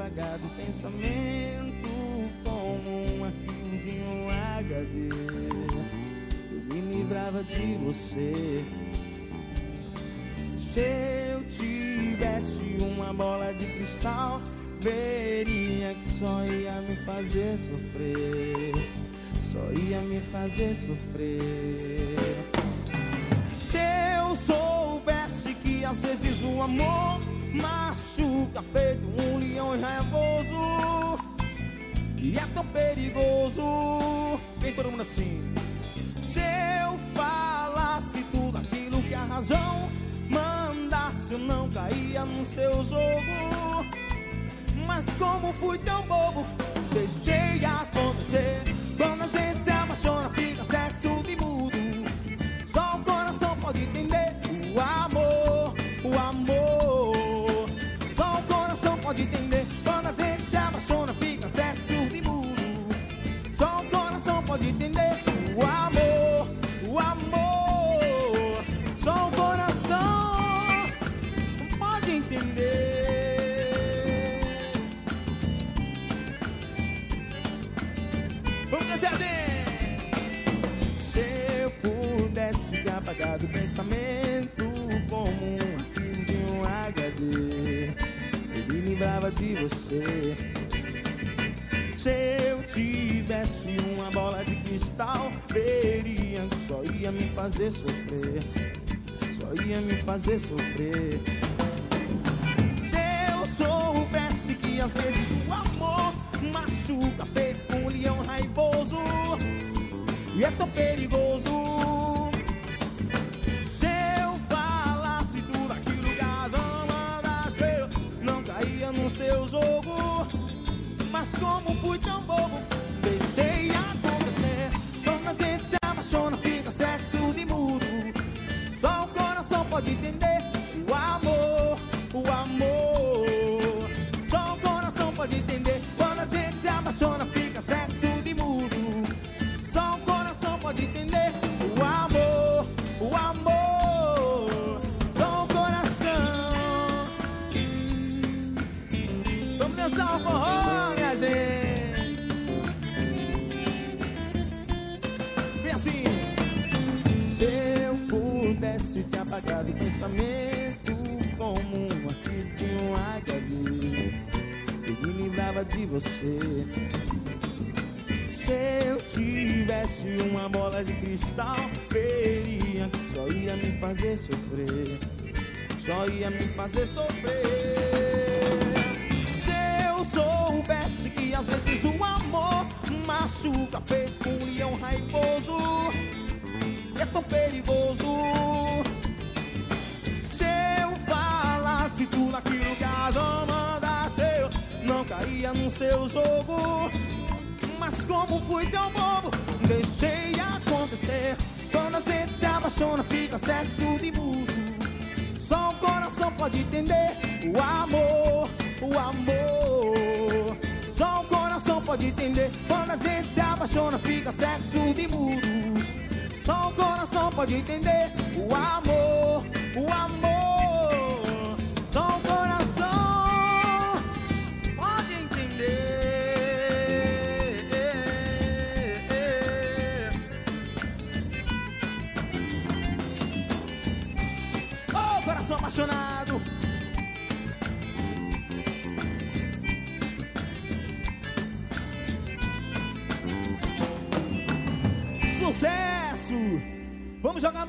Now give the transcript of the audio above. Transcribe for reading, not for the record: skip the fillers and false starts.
apagado o pensamento como um arquivo de um HD. Eu me livrava de você. Se eu tivesse uma bola de cristal, veria que só ia me fazer sofrer. Só ia me fazer sofrer. Se eu soubesse que às vezes o amor machuca feito um leão raivoso e é tão perigoso. Vem todo mundo assim. Se eu falasse tudo aquilo que a razão mandasse, eu não caía no seu jogo. Mas como fui tão bobo, deixei acontecer. Quando a gente se apaixona, fica sexo de mudo. Só o coração pode entender o amor, o amor. Só o coração pode entender. Quando a gente se apaixona, fica sexo de mudo. Só o coração pode entender o amor, o amor. Só o coração pode entender. Vamos cantar, se eu pudesse ter apagado o pensamento como um arquivo de um HD, eu me livrava de você. Se eu tivesse uma bola de cristal, veria que só ia me fazer sofrer. Só ia me fazer sofrer. Se eu soubesse que às vezes o amor machuca feito um leão raivoso e é tão perigoso. Se eu falasse tudo aquilo que a razão mandasse, eu não caía no seu jogo. Mas como fui tão bobo, deixei acontecer. Quando a gente se apaixona, fica sexo de mudo. Só o coração pode entender o amor, o amor. Só o coração pode entender. Quando a gente se apaixona, fica sexo de mudo. Só o coração pode entender o amor, o amor. Só o coração. Vamos dançar o forró, minha gente. Vem assim. Se eu pudesse te apagar do pensamento como um arquivo de um HD, eu me livrava de você. Se eu tivesse uma bola de cristal, veria que só ia me fazer sofrer. Só ia me fazer sofrer. Se eu soubesse que às vezes o amor machuca feito um leão raivoso, é tão perigoso. Se eu falasse tudo aquilo que a razão mandasse, eu não caía no seu jogo. Mas como fui tão bobo, deixei acontecer. Quando a gente se apaixona, fica sexo de mudo. Só o coração pode entender o amor, o amor. Só o coração pode entender. Quando a gente se apaixona, fica sexo de mudo. Só o coração pode entender o amor, o amor. Só o coração pode entender. Oh, coração apaixonado. Sucesso! Vamos jogar